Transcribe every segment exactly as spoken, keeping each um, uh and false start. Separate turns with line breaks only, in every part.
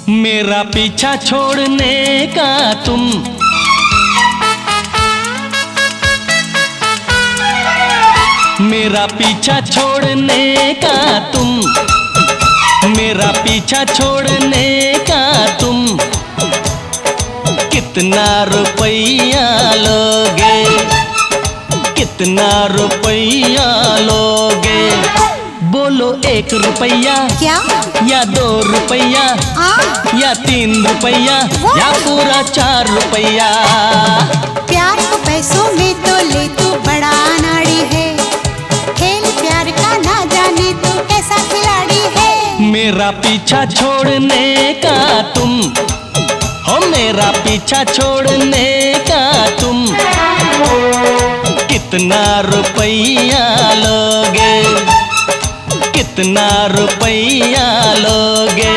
मेरा पीछा छोड़ने का तुम मेरा पीछा छोड़ने का तुम मेरा पीछा छोड़ने का तुम कितना रुपया लोगे, कितना रुपया लोगे? बोलो एक रुपया
क्या
या दो रुपया या तीन रुपया या पूरा चार रुपया?
प्यार को पैसों में तो ले तू बड़ा नाड़ी है, खेल प्यार का ना जाने तू कैसा खिलाड़ी है।
मेरा पीछा छोड़ने का तुम हो मेरा पीछा छोड़ने का तुम कितना रुपया लोगे, कितना रुपया लोगे?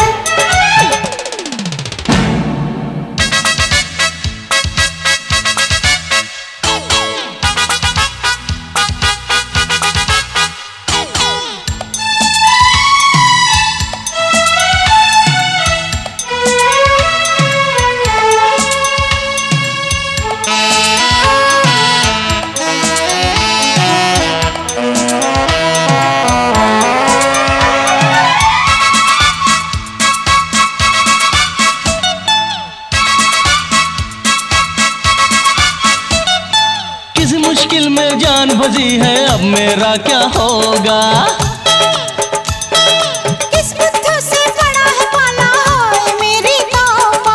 मुश्किल में जान बजी है, अब मेरा क्या होगा?
किस बुद्धू से बड़ा है पाला है मेरी तौबा।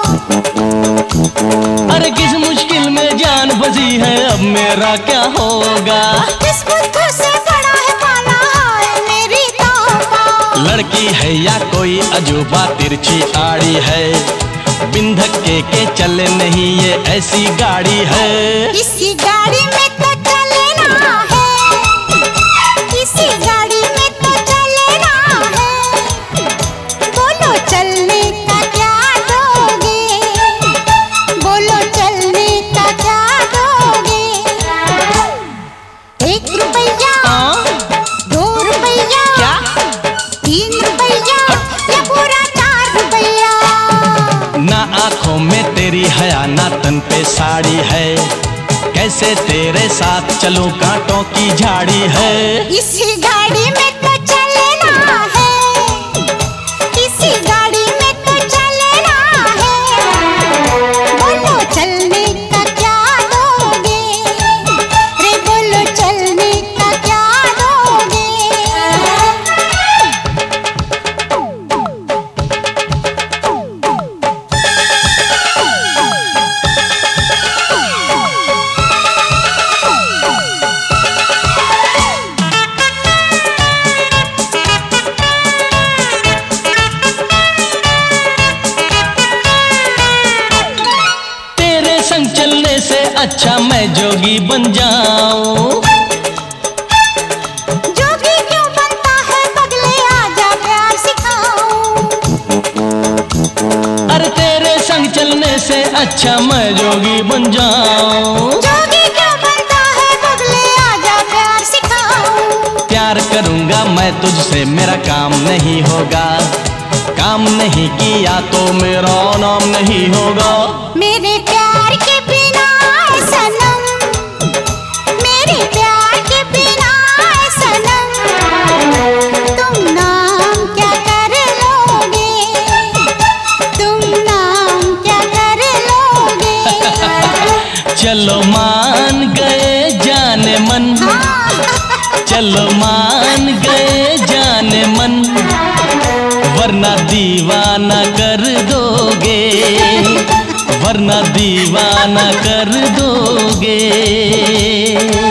अरे किस मुश्किल में जान बजी है, अब मेरा क्या होगा?
किस बुद्धू से बड़ा है पाला है मेरी तौबा।
लड़की है या कोई अजूबा तिरछी आड़ी है, बिन धक्के के चले नहीं ये ऐसी गाड़ी है।
इसी गाड़ी में तो चलना है, इसी गाड़ी में तो चलना है। बोलो चलने का क्या दोगे, बोलो चलने का क्या दोगे? एक रुपया दो रुपया
क्या
तीन रुपया या पूरा चार रुपया?
ना आंखों में तेरी हया ना तन पे साड़ी है, कैसे तेरे साथ चलूं कांटों की झाड़ी है।
इसी गाड़ी में तो चलना है, इसी गाड़ी में तो चलना है। बोलो चलने का क्या दोगे, रे बोलो चलने का क्या दोगे?
संग चलने से अच्छा मैं जोगी बन जाऊं।
जोगी क्यों बनता है बगले, आजा प्यार सिखाऊं।
अरे तेरे संग चलने से अच्छा मैं जोगी बन जाऊं।
जोगी क्यों बनता है बगले, आजा प्यार सिखाऊं।
प्यार करूंगा मैं तुझसे मेरा काम नहीं होगा, काम नहीं किया तो मेरा नाम नहीं होगा।
मेरे प्यार के बिना है सनम, मेरे प्यार के बिना है सनम। तुम नाम क्या कर लोगे, तुम नाम क्या कर लोगे?
चलो मान गए जाने मन, चलो मान गए जाने मन, वरना दीवाना कर दोगे, वरना दीवाना कर दोगे।